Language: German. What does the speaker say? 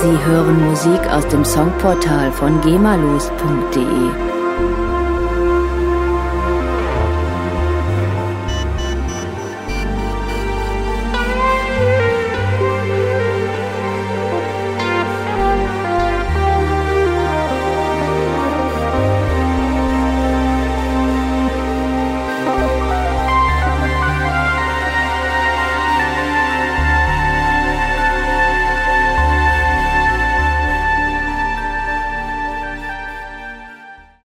Sie hören Musik aus dem Songportal von gemalos.de.